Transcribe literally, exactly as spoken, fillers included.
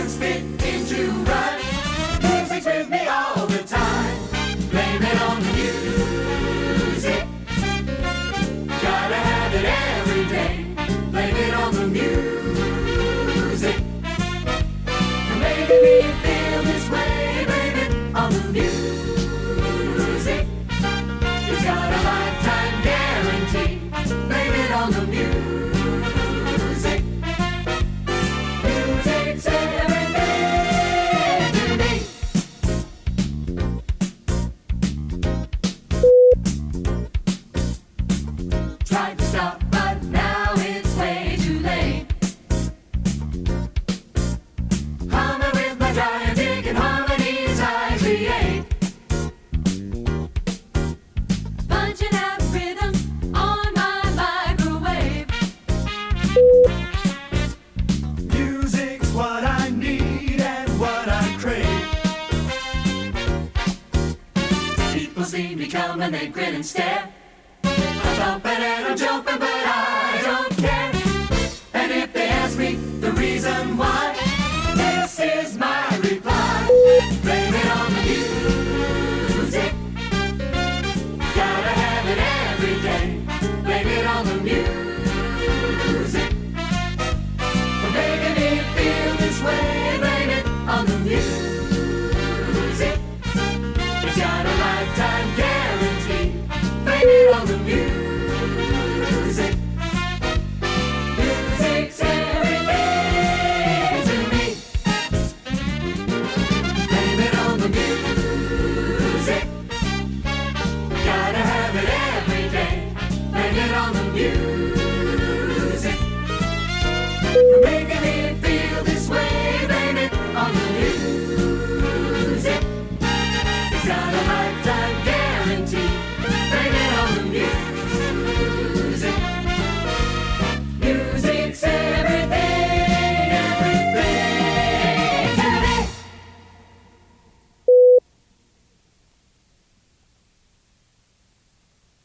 words fit into rhyme. Music's with me all the time. Blame it on the music. Gotta have it every day. Blame it on the music. You're making me feel this way. Blame it on the music. It's got a lifetime guarantee. Blame it on the music. Music's everything to me. Tried to stop, but now it's way too late. Humming with my gigantic and harmonies I create. Punching out rhythm on my microwave. Music's what I need and what I crave. People see me come and they grin and stare. I'm thumping and I'm jumping, but